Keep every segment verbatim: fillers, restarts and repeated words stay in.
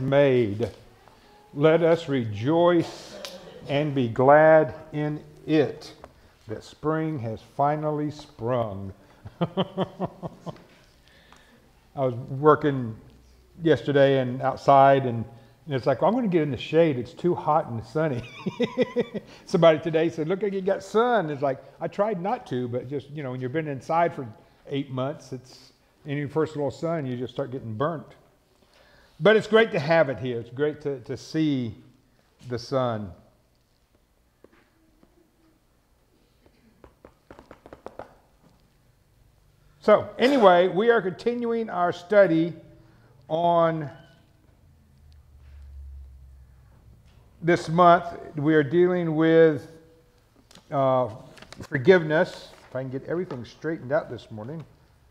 made. Let us rejoice and be glad in it, that spring has finally sprung. I was working yesterday and outside, and, and it's like, well, I'm going to get in the shade. It's too hot and sunny. Somebody today said, look, you got sun. It's like, I tried not to, but just, you know, when you've been inside for eight months, it's any first little sun, you just start getting burnt. But it's great to have it here. It's great to, to see the sun. So anyway, we are continuing our study on this month. We are dealing with uh, forgiveness. If I can get everything straightened out this morning.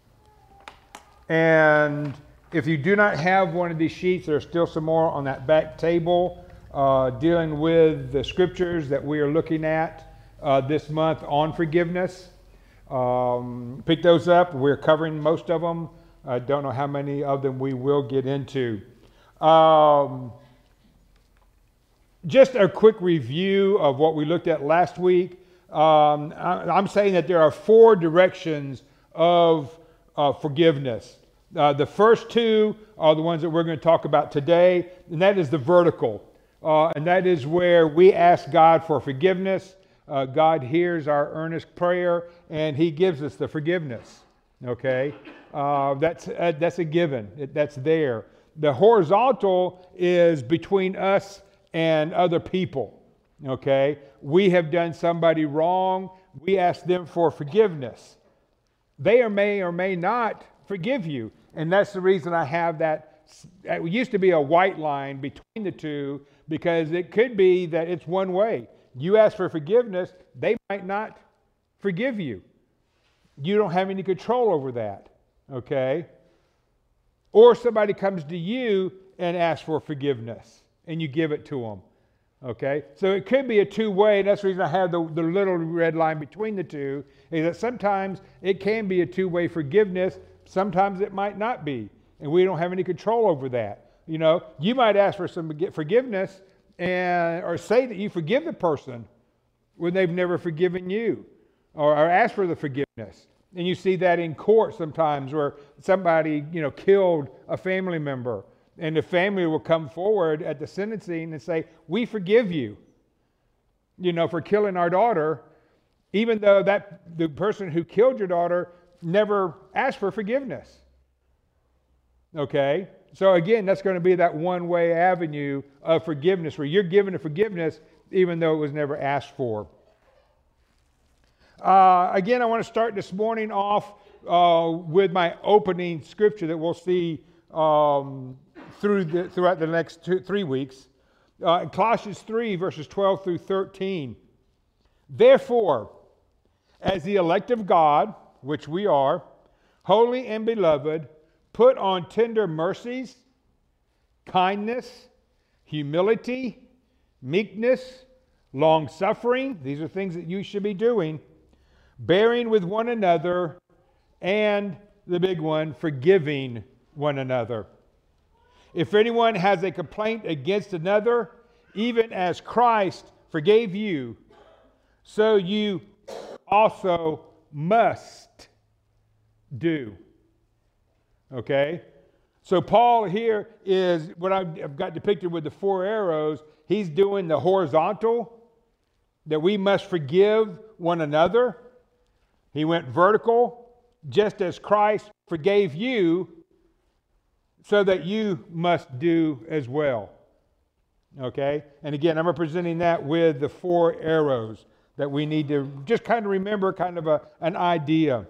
And if you do not have one of these sheets, there are still some more on that back table uh, dealing with the scriptures that we are looking at uh, this month on forgiveness. Um, pick those up. We're covering most of them. I don't know how many of them we will get into. Um, just a quick review of what we looked at last week. Um, I, I'm saying that there are four directions of uh, forgiveness. Uh, the first two are the ones that we're going to talk about today, and that is the vertical. Uh, and that is where we ask God for forgiveness. Uh, God hears our earnest prayer, and He gives us the forgiveness. Okay, uh, that's uh, that's a given. It, that's there. The horizontal is between us and other people. Okay, we have done somebody wrong. We ask them for forgiveness. They or may or may not forgive you, and that's the reason I have that. It used to be a white line between the two because it could be that it's one way. You ask for forgiveness, they might not forgive you. You don't have any control over that, okay? Or somebody comes to you and asks for forgiveness, and you give it to them, okay? So it could be a two-way, and that's the reason I have the, the little red line between the two, is that sometimes it can be a two-way forgiveness, sometimes it might not be, and we don't have any control over that. You know, you might ask for some forgiveness, and or say that you forgive the person when they've never forgiven you, or, or ask for the forgiveness. And you see that in court sometimes, where somebody, you know, killed a family member, and the family will come forward at the sentencing and say, "We forgive you, you know, for killing our daughter," even though that the person who killed your daughter never asked for forgiveness. Okay. So again, that's going to be that one-way avenue of forgiveness where you're given a forgiveness even though it was never asked for. Uh, again, I want to start this morning off uh, with my opening scripture that we'll see um, through the, throughout the next two, three weeks. Uh, Colossians three, verses twelve through thirteen. Therefore, as the elect of God, which we are, holy and beloved, put on tender mercies, kindness, humility, meekness, long-suffering. These are things that you should be doing. Bearing with one another, and the big one, forgiving one another. If anyone has a complaint against another, even as Christ forgave you, so you also must do. Okay? So Paul here is, what I've got depicted with the four arrows, he's doing the horizontal, that we must forgive one another. He went vertical, just as Christ forgave you, so that you must do as well. Okay? And again, I'm representing that with the four arrows that we need to just kind of remember, kind of a, an idea.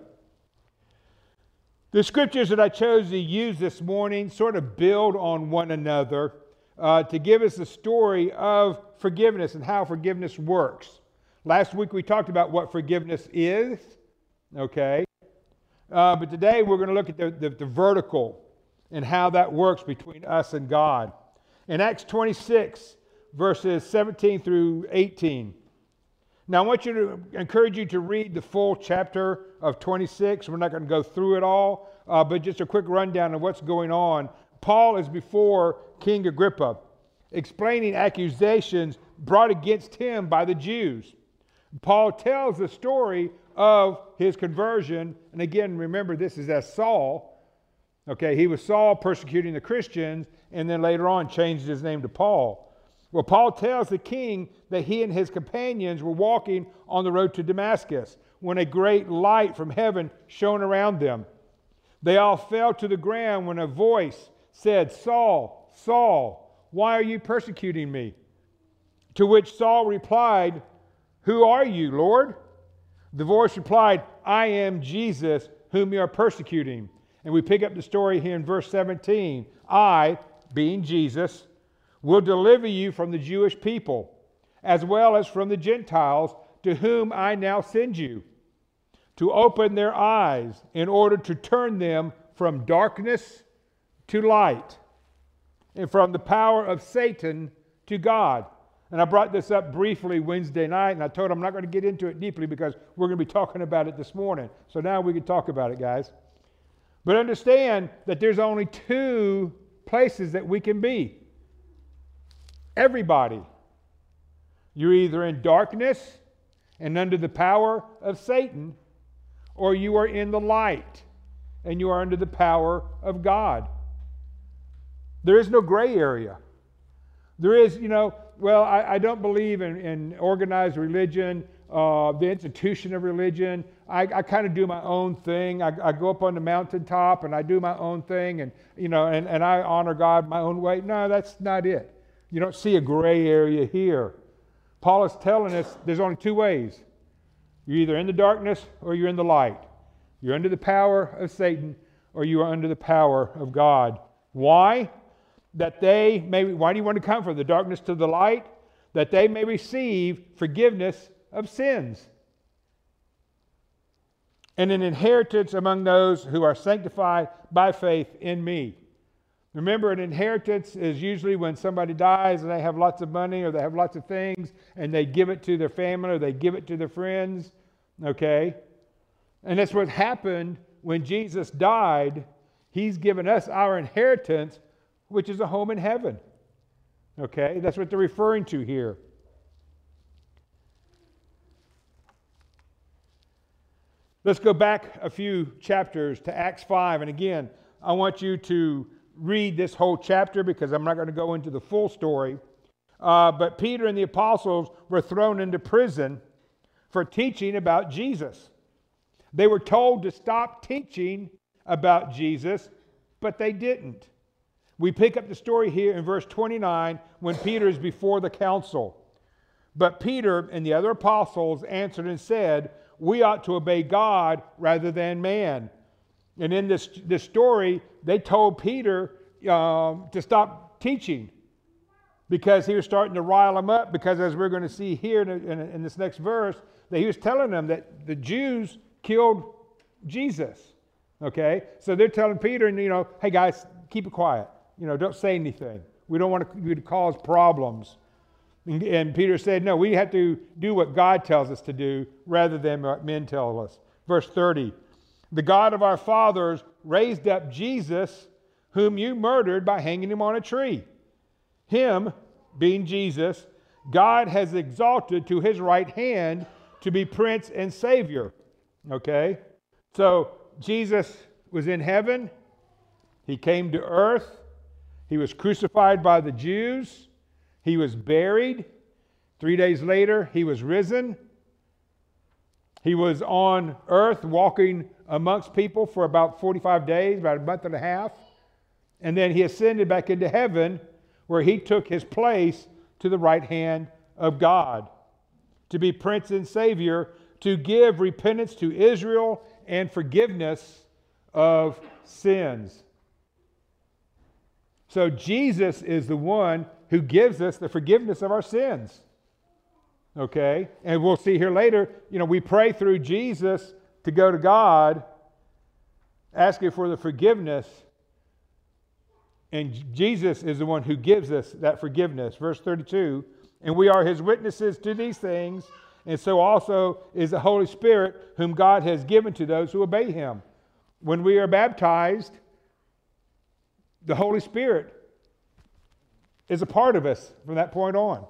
The scriptures that I chose to use this morning sort of build on one another uh, to give us the story of forgiveness and how forgiveness works. Last week we talked about what forgiveness is, okay? Uh, but today we're going to look at the, the, the vertical and how that works between us and God. In Acts twenty-six, verses seventeen through eighteen. Now I want you to encourage you to read the full chapter of twenty-six. We're not going to go through it all, uh, but just a quick rundown of what's going on. Paul is before King Agrippa, explaining accusations brought against him by the Jews. Paul tells the story of his conversion. And again, remember, this is as Saul. Okay, he was Saul persecuting the Christians, and then later on changed his name to Paul. Well, Paul tells the king that he and his companions were walking on the road to Damascus when a great light from heaven shone around them. They all fell to the ground when a voice said, "Saul, Saul, why are you persecuting me?" To which Saul replied, "Who are you, Lord?" The voice replied, "I am Jesus, whom you are persecuting." And we pick up the story here in verse seventeen. "I, being Jesus, will deliver you from the Jewish people, as well as from the Gentiles, to whom I now send you, to open their eyes in order to turn them from darkness to light, and from the power of Satan to God." And I brought this up briefly Wednesday night, and I told them I'm not going to get into it deeply because we're going to be talking about it this morning. So now we can talk about it, guys. But understand that there's only two places that we can be. Everybody. You're either in darkness and under the power of Satan, or you are in the light and you are under the power of God. There is no gray area. There is, you know, well, I, I don't believe in, in organized religion, uh, the institution of religion. I, I kind of do my own thing. I, I go up on the mountaintop and I do my own thing, and you know, and, and I honor God my own way. No, that's not it. You don't see a gray area here. Paul is telling us there's only two ways. You're either in the darkness or you're in the light. You're under the power of Satan or you are under the power of God. Why? That they may, why do you want to come from the darkness to the light? That they may receive forgiveness of sins and an inheritance among those who are sanctified by faith in me. Remember, an inheritance is usually when somebody dies and they have lots of money or they have lots of things and they give it to their family or they give it to their friends. Okay? And that's what happened when Jesus died. He's given us our inheritance, which is a home in heaven. Okay? That's what they're referring to here. Let's go back a few chapters to Acts five. And again, I want you to read this whole chapter because I'm not going to go into the full story. Uh, but Peter and the apostles were thrown into prison for teaching about Jesus. They were told to stop teaching about Jesus, but they didn't. We pick up the story here in verse twenty-nine when Peter is before the council. But Peter and the other apostles answered and said, "We ought to obey God rather than man." And in this, this story, they told Peter um, to stop teaching because he was starting to rile them up. Because as we're going to see here in, in, in this next verse, that he was telling them that the Jews killed Jesus. Okay? So they're telling Peter, and you know, hey guys, keep it quiet. You know, don't say anything. We don't want to, to cause problems. And, and Peter said, no, we have to do what God tells us to do rather than what men tell us. Verse thirty. The God of our fathers raised up Jesus, whom you murdered by hanging him on a tree. Him, being Jesus, God has exalted to his right hand to be Prince and Savior. Okay? So Jesus was in heaven. He came to earth. He was crucified by the Jews. He was buried. Three days later, he was risen. He was on earth walking amongst people for about forty-five days, about a month and a half. And then he ascended back into heaven where he took his place to the right hand of God to be Prince and Savior, to give repentance to Israel and forgiveness of sins. So Jesus is the one who gives us the forgiveness of our sins. Okay? And we'll see here later, you know, we pray through Jesus to go to God, asking for the forgiveness. And Jesus is the one who gives us that forgiveness. Verse thirty-two, and we are his witnesses to these things, and so also is the Holy Spirit, whom God has given to those who obey him. When we are baptized, The Holy Spirit is a part of us from that point on.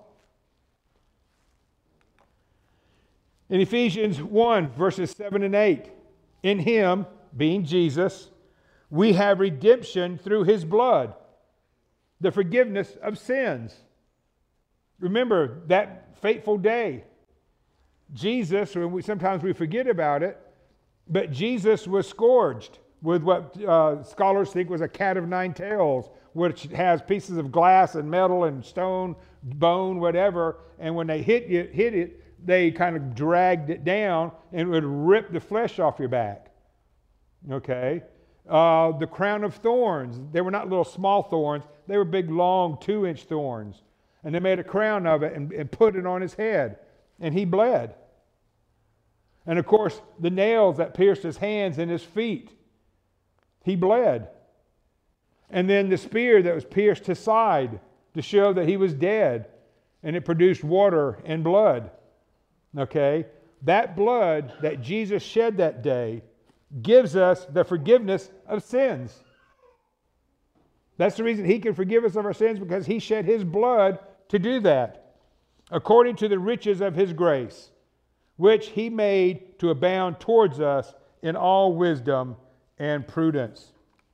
In Ephesians one, verses seven and eight, in him, being Jesus, we have redemption through his blood, the forgiveness of sins. Remember that fateful day. Jesus, when we, sometimes we forget about it, but Jesus was scourged with what uh, scholars think was a cat of nine tails, which has pieces of glass and metal and stone, bone, whatever. And when they hit you, hit it, they kind of dragged it down and would rip the flesh off your back. Okay? Uh, the crown of thorns. They were not little small thorns. They were big, long, two-inch thorns. And they made a crown of it and, and put it on his head. And he bled. And of course, the nails that pierced his hands and his feet. He bled. And then the spear that was pierced his side to show that he was dead. And it produced water and blood. Okay? That blood that Jesus shed that day gives us the forgiveness of sins. That's the reason he can forgive us of our sins, because he shed his blood to do that. According to the riches of his grace, which he made to abound towards us in all wisdom and prudence.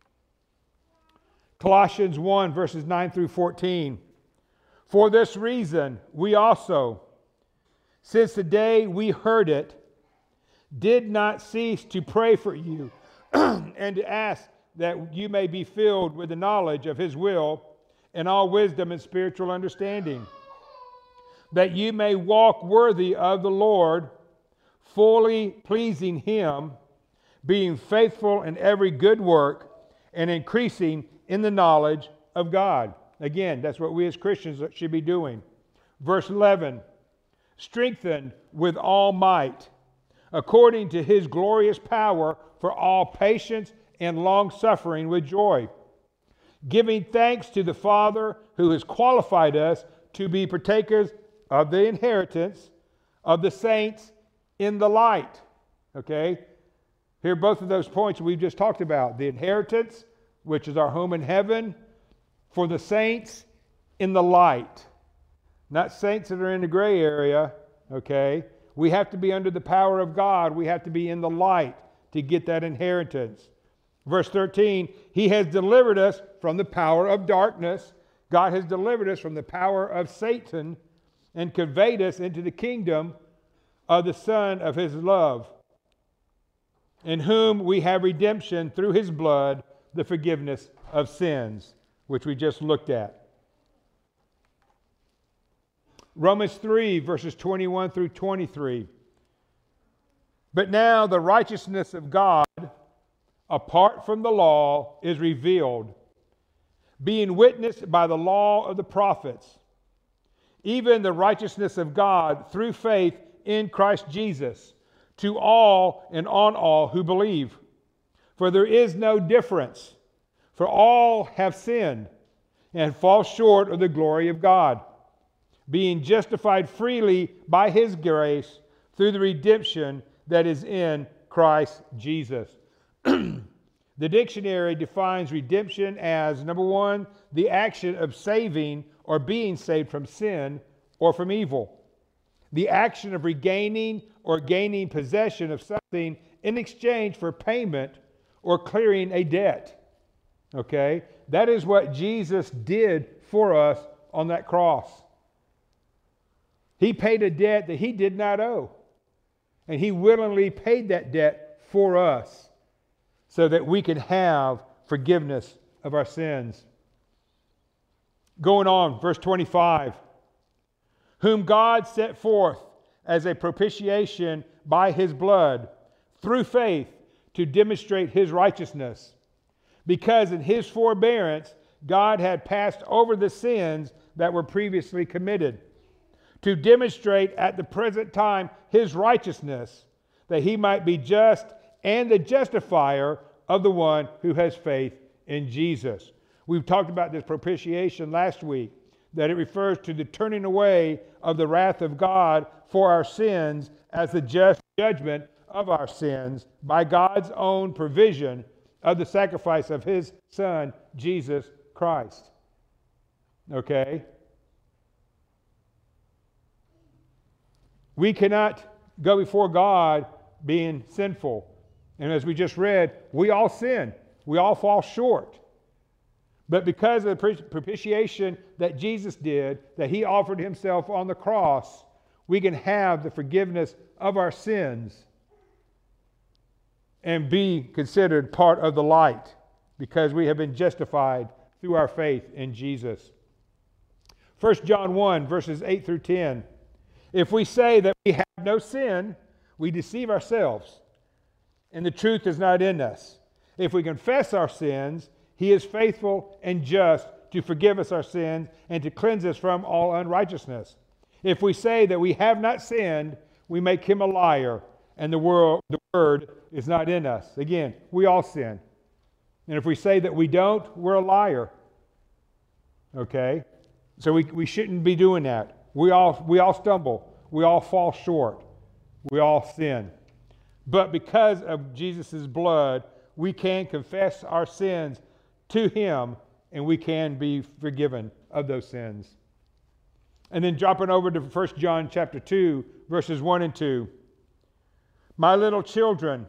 Colossians one, verses nine through fourteen. For this reason, we also, since the day we heard it, did not cease to pray for you and to ask that you may be filled with the knowledge of his will and all wisdom and spiritual understanding, that you may walk worthy of the Lord, fully pleasing him, being faithful in every good work and increasing in the knowledge of God. Again, that's what we as Christians should be doing. Verse eleven, strengthened with all might, according to his glorious power, for all patience and long-suffering with joy, giving thanks to the Father who has qualified us to be partakers of the inheritance of the saints in the light. Okay? Here, both of those points we've just talked about. The inheritance, which is our home in heaven, for the saints in the light. Not saints that are in the gray area, okay? We have to be under the power of God. We have to be in the light to get that inheritance. Verse thirteen, he has delivered us from the power of darkness. God has delivered us from the power of Satan and conveyed us into the kingdom of the Son of his love, in whom we have redemption through his blood, the forgiveness of sins, which we just looked at. Romans three, verses twenty-one through twenty-three. But now the righteousness of God, apart from the law, is revealed, being witnessed by the law of the prophets, even the righteousness of God through faith in Christ Jesus, to all and on all who believe. For there is no difference, for all have sinned and fall short of the glory of God, being justified freely by his grace through the redemption that is in Christ Jesus. The dictionary defines redemption as, number one, the action of saving or being saved from sin or from evil. The action of regaining or gaining possession of something in exchange for payment or clearing a debt. Okay? That is what Jesus did for us on that cross. He paid a debt that he did not owe. And he willingly paid that debt for us so that we can have forgiveness of our sins. Going on, verse twenty-five. Whom God set forth as a propitiation by his blood, through faith, to demonstrate his righteousness. Because in his forbearance, God had passed over the sins that were previously committed, to demonstrate at the present time his righteousness, that he might be just and the justifier of the one who has faith in Jesus. We've talked about this propitiation last week, that it refers to the turning away of the wrath of God for our sins as the just judgment of our sins by God's own provision of the sacrifice of his Son, Jesus Christ. Okay? We cannot go before God being sinful. And as we just read, we all sin. We all fall short. But because of the propitiation that Jesus did, that he offered himself on the cross, we can have the forgiveness of our sins and be considered part of the light because we have been justified through our faith in Jesus. First John one, verses eight through ten. If we say that we have no sin, we deceive ourselves, and the truth is not in us. If we confess our sins, he is faithful and just to forgive us our sins and to cleanse us from all unrighteousness. If we say that we have not sinned, we make him a liar, and the, world, the word is not in us. Again, we all sin. And if we say that we don't, we're a liar. Okay? So we, we shouldn't be doing that. We all, we all stumble. We all fall short. We all sin. But because of Jesus' blood, we can confess our sins to him, and we can be forgiven of those sins. And then dropping over to First John chapter two, verses one and two. My little children,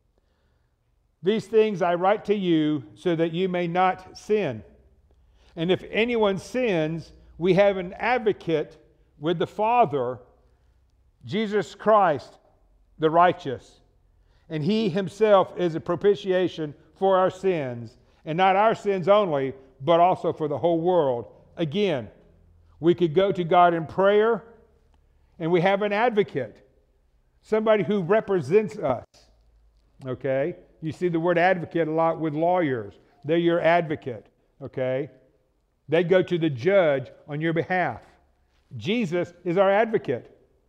these things I write to you so that you may not sin. And if anyone sins, we have an advocate with the Father, Jesus Christ, the righteous. And he himself is a propitiation for our sins, and not our sins only, but also for the whole world. Again, we could go to God in prayer, and we have an advocate, somebody who represents us. Okay? You see the word advocate a lot with lawyers. They're your advocate. Okay? They go to the judge on your behalf. Jesus is our advocate.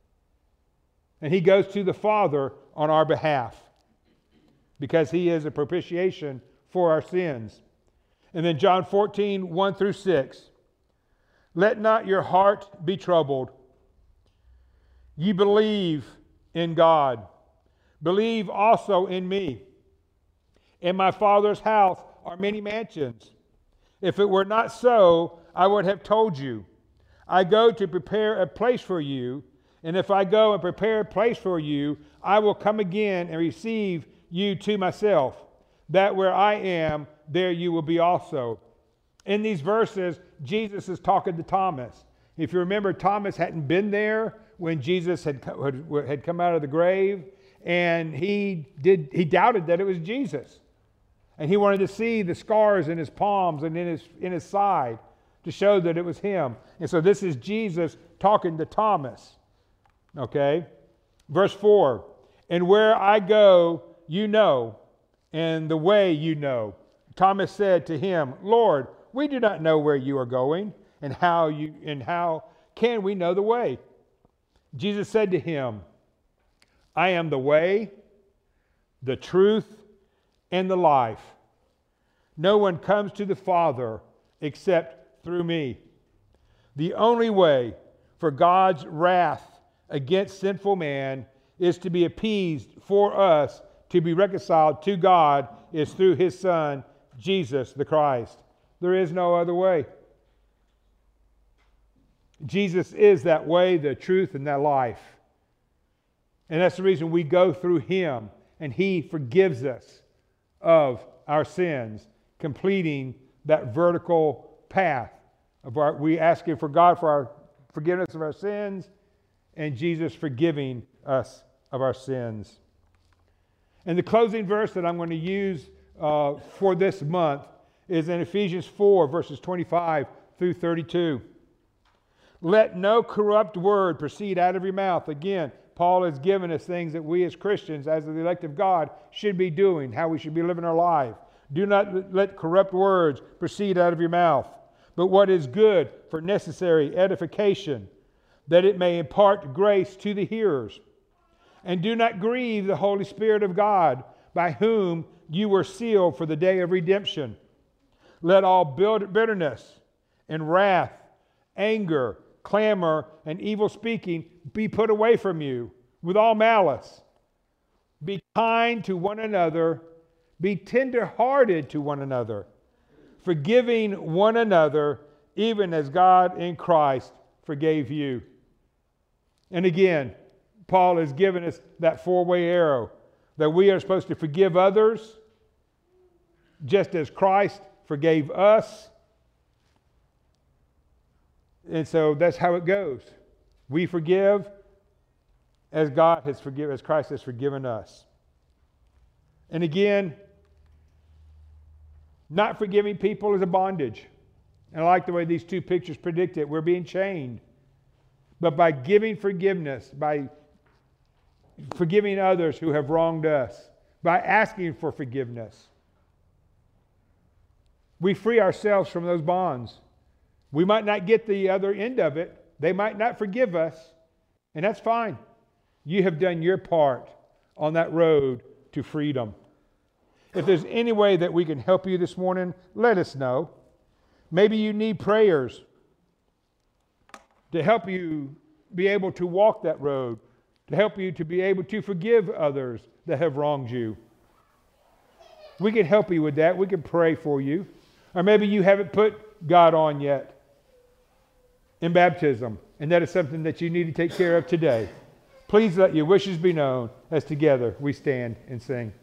And he goes to the Father on our behalf because he is a propitiation for our sins. And then John fourteen, one through six. Let not your heart be troubled. Ye believe in God. Believe also in me. In my Father's house are many mansions. If it were not so, I would have told you. I go to prepare a place for you, and if I go and prepare a place for you, I will come again and receive you to myself, that where I am, there you will be also. In these verses, Jesus is talking to Thomas. If you remember, Thomas hadn't been there when Jesus had, had come out of the grave, and he did he doubted that it was Jesus. And he wanted to see the scars in his palms and in his, in his side to show that it was him. And so this is Jesus talking to Thomas. Okay? Verse four, and where I go, you know, and the way you know. Thomas said to him, Lord, we do not know where you are going, and how you and how can we know the way? Jesus said to him, I am the way, the truth, and the life. No one comes to the Father except through me. The only way for God's wrath against sinful man is to be appeased for us to be reconciled to God is through his Son, Jesus the Christ. There is no other way. Jesus is that way, the truth, and that life. And that's the reason we go through him, and he forgives us of our sins, completing that vertical path of our, we asking for God for our forgiveness of our sins, and Jesus forgiving us of our sins. And the closing verse that I'm going to use uh, for this month is in Ephesians four, verses twenty-five through thirty-two. Let no corrupt word proceed out of your mouth. Again, Paul has given us things that we as Christians, as the elect of God, should be doing, how we should be living our life. Do not let corrupt words proceed out of your mouth, but what is good for necessary edification, that it may impart grace to the hearers. And do not grieve the Holy Spirit of God, by whom you were sealed for the day of redemption. Let all bitterness and wrath, anger, clamor, and evil speaking be put away from you with all malice. Be kind to one another, Be tender-hearted to one another, forgiving one another, even as God in Christ forgave you. And again, Paul has given us that four-way arrow, that we are supposed to forgive others just as Christ forgave us. And so that's how it goes. We forgive as God has forgiven, as Christ has forgiven us. And again, not forgiving people is a bondage. And I like the way these two pictures predict it. We're being chained. But by giving forgiveness, by forgiving others who have wronged us, by asking for forgiveness, we free ourselves from those bonds. We might not get the other end of it. They might not forgive us, and that's fine. You have done your part on that road to freedom. If there's any way that we can help you this morning, let us know. Maybe you need prayers to help you be able to walk that road, to help you to be able to forgive others that have wronged you. We can help you with that. We can pray for you. Or maybe you haven't put God on yet in baptism, and that is something that you need to take care of today. Please let your wishes be known as together we stand and sing.